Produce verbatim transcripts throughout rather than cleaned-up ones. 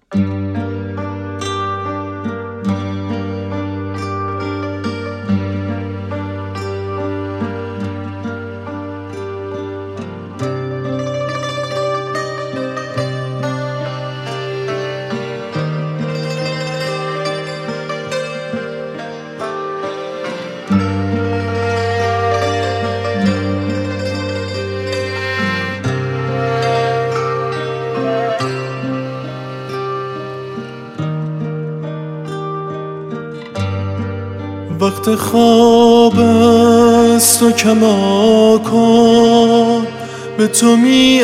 وقت خواب است و کماکان به تو می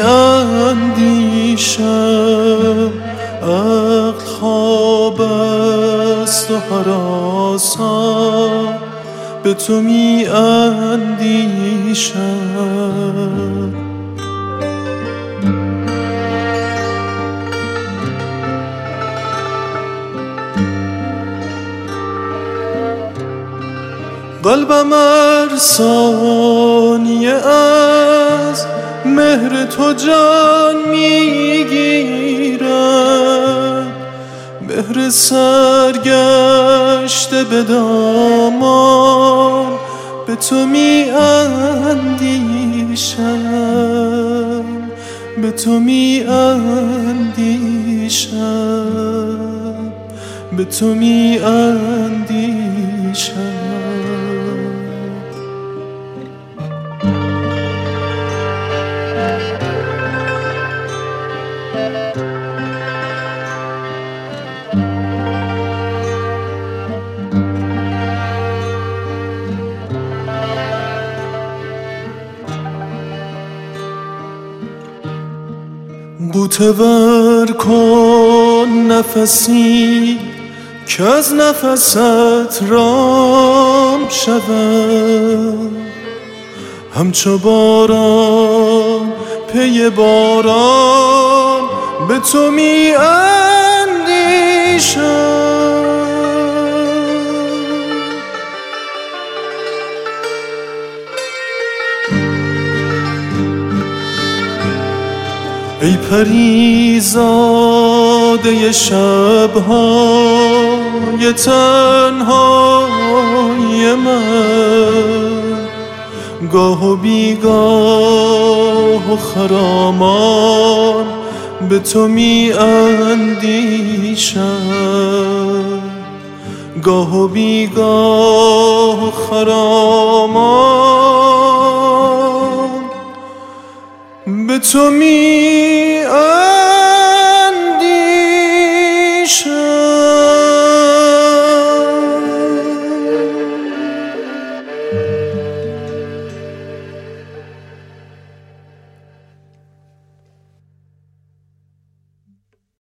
اندیشم، عقل خواب است و هراسان به تو می اندیشم. قلبم ار ثانیه از مهر تو جان میگیرد، مهر سرگشته به دامان به تو می اندیشم، به تو می اندیشم، به تو می اندیشم. بوته ور کن نفسی که از نفست رام شود، همچو باران پی باران به تو می اندیشم. ای پریزاده شب‌های تنهای من، گاه و بیگاه و خرامان به تو می اندیشم، گاه و بیگاه و خرامان به تو می اندیشم.